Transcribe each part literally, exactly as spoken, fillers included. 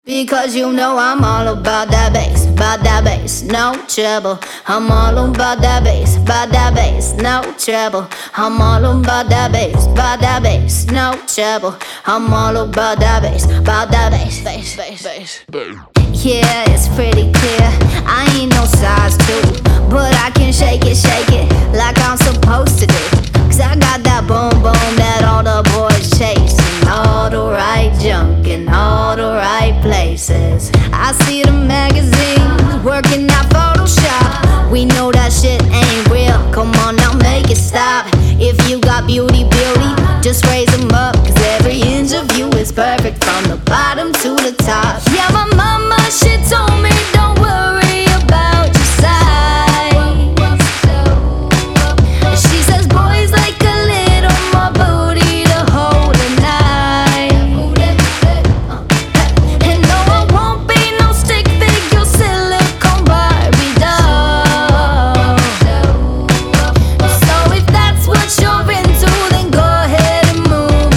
Because you know I'm all about that bass, about that bass, no trouble. I'm all about that bass, about that bass, no trouble. I'm all about that bass, about that bass, no trouble. I'm all about that bass, about that bass, bass, bass, bass. Yeah, it's pretty clear, I ain't no size two, but I can shake it, shake it like I'm supposed to do. Cause I got that boom boom that all the boys chase, and all the right junk in all the right places. I see the magazines working out Photoshop. We know that shit ain't real, come on now make it stop. If you got beauty, beauty, just raise them up. Cause every inch of you is perfect from the bottom to the top. Yeah, my mama, she told me don't worry about your size. She says boys like a little more booty to hold at night. And no, I won't be no stick figure silicone Barbie doll. So if that's what you're into, then go ahead and move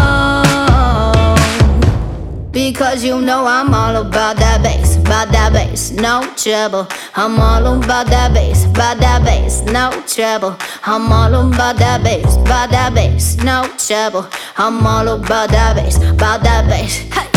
along. Because you know I'm all about that bass, about that bass, no trouble. I'm all about that bass, about that bass, no trouble. I'm all about that bass, about that bass, no trouble. I'm all about that bass, about that bass. Hey.